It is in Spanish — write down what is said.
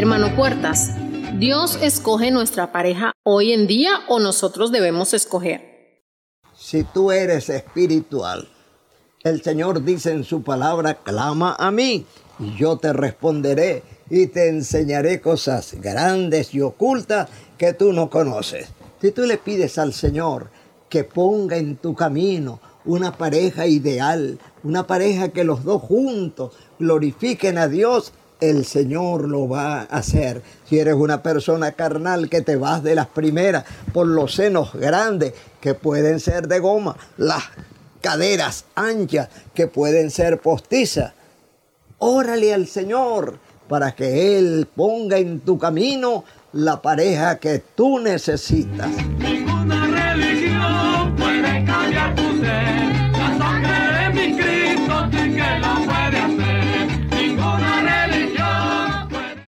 Hermano Puertas, ¿Dios escoge nuestra pareja hoy en día o nosotros debemos escoger? Si tú eres espiritual, el Señor dice en su palabra, clama a mí y yo te responderé y te enseñaré cosas grandes y ocultas que tú no conoces. Si tú le pides al Señor que ponga en tu camino una pareja ideal, una pareja que los dos juntos glorifiquen a Dios, el Señor lo va a hacer. Si eres una persona carnal que te vas de las primeras por los senos grandes que pueden ser de goma, las caderas anchas que pueden ser postizas, órale al Señor para que Él ponga en tu camino la pareja que tú necesitas.